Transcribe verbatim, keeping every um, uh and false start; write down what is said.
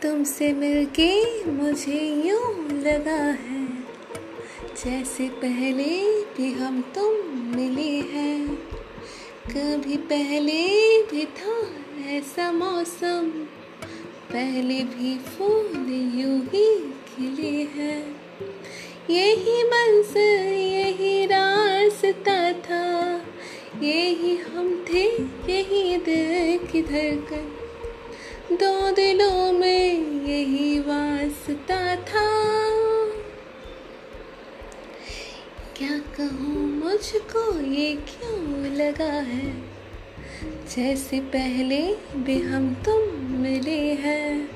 तुमसे मिलके मुझे यूं लगा है जैसे पहले भी हम तुम मिले हैं। कभी पहले भी था ऐसा मौसम, पहले भी फूल यूं ही खिले हैं। यही मंज़िल यही रास्ता था, यही हम थे यही दिल की धड़कन, दो दिलों में यही वास्ता था। क्या कहूँ मुझको ये क्यों लगा है जैसे पहले भी हम तुम मिले हैं।